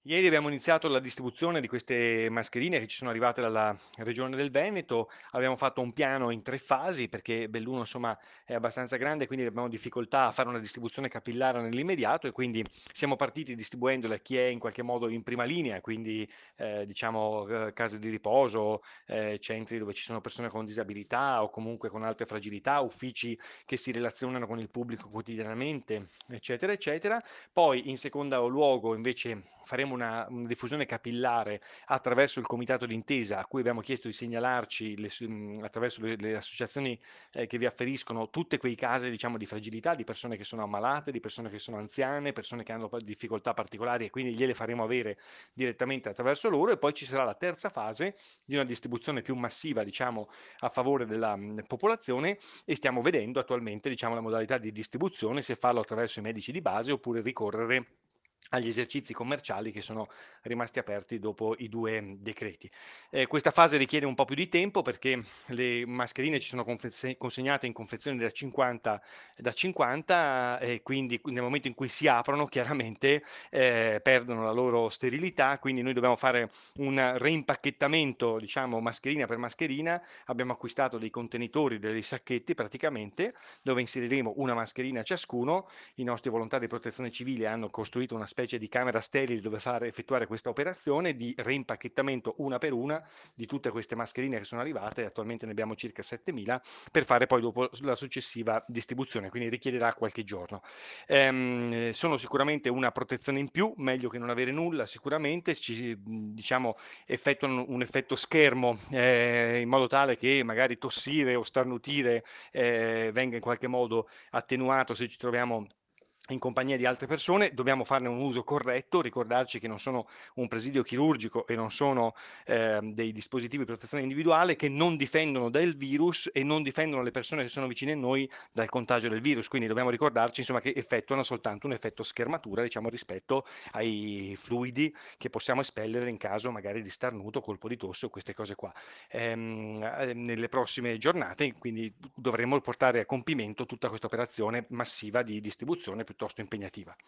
Ieri abbiamo iniziato la distribuzione di queste mascherine che ci sono arrivate dalla Regione del Veneto. Abbiamo fatto un piano in 3 fasi perché Belluno, insomma, è abbastanza grande, quindi abbiamo difficoltà a fare una distribuzione capillare nell'immediato e quindi siamo partiti distribuendole a chi è in qualche modo in prima linea, quindi diciamo case di riposo, centri dove ci sono persone con disabilità o comunque con altre fragilità, uffici che si relazionano con il pubblico quotidianamente, eccetera, eccetera. Poi in secondo luogo invece faremo una diffusione capillare attraverso il comitato d'intesa a cui abbiamo chiesto di segnalarci attraverso le associazioni che vi afferiscono tutte quei casi diciamo di fragilità, di persone che sono ammalate, di persone che sono anziane, persone che hanno difficoltà particolari e quindi gliele faremo avere direttamente attraverso loro e poi ci sarà la terza fase di una distribuzione più massiva diciamo a favore della popolazione e stiamo vedendo attualmente diciamo, la modalità di distribuzione, se farlo attraverso i medici di base oppure ricorrere agli esercizi commerciali che sono rimasti aperti dopo i due decreti. Questa fase richiede un po' più di tempo perché le mascherine ci sono consegnate in confezioni da 50 e quindi nel momento in cui si aprono chiaramente perdono la loro sterilità, quindi noi dobbiamo fare un reimpacchettamento, diciamo mascherina per mascherina. Abbiamo acquistato dei contenitori, dei sacchetti praticamente, dove inseriremo una mascherina ciascuno. I nostri volontari di protezione civile hanno costruito una specie di camera sterile dove fare, effettuare questa operazione di reimpacchettamento una per una di tutte queste mascherine che sono arrivate, attualmente ne abbiamo circa 7.000, per fare poi dopo la successiva distribuzione, quindi richiederà qualche giorno. Sono sicuramente una protezione in più, meglio che non avere nulla, sicuramente ci diciamo effettuano un effetto schermo in modo tale che magari tossire o starnutire venga in qualche modo attenuato se ci troviamo in compagnia di altre persone, dobbiamo farne un uso corretto, ricordarci che non sono un presidio chirurgico e non sono dei dispositivi di protezione individuale che non difendono dal virus e non difendono le persone che sono vicine a noi dal contagio del virus, quindi dobbiamo ricordarci insomma, che effettuano soltanto un effetto schermatura diciamo, rispetto ai fluidi che possiamo espellere in caso magari di starnuto, colpo di tosse o queste cose qua. Nelle prossime giornate, quindi dovremo portare a compimento tutta questa operazione massiva di distribuzione piuttosto impegnativa.